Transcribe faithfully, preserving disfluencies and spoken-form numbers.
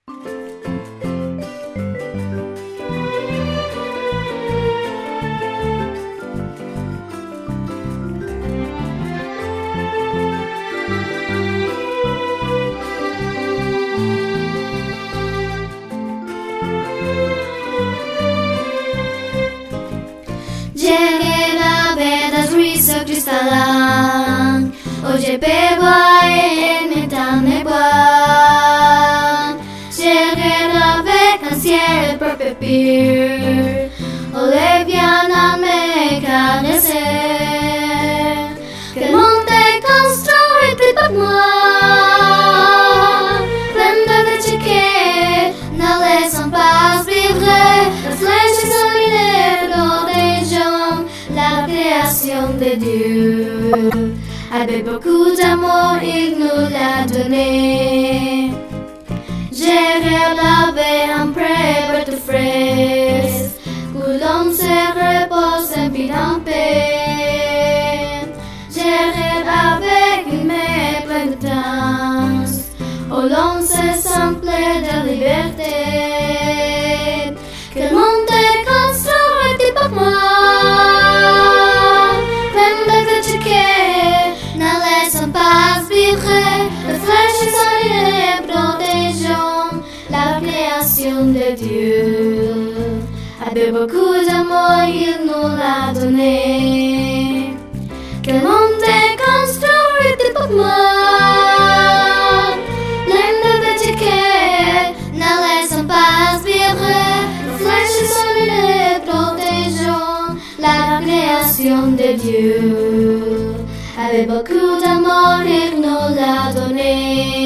Llegué la vedas riso cristalan, oye pegua en metane buan. Llegué la vacancia el propio pir, oleviana me carecer. Que el monte construite por moi, prenda de chiquet, na leçon pas vivre, réfléchis sur la création de Dieu. Avec beaucoup d'amour, il nous l'a donné. J'ai lavé un prêt pour te fraise, où l'homme se repose un peu en paix. J'ai avec une main pleine de danse, où l'homme se sent plein de liberté. Que le monde est construit pour moi. La création de Dieu. Avec beaucoup d'amour, il nous l'a donné. Que le monde est construit pour moi. Plein de tickets, ne laissons pas vivre. Réfléchissons et protégeons la création de Dieu. Avec beaucoup d'amour, il nous l'a donné.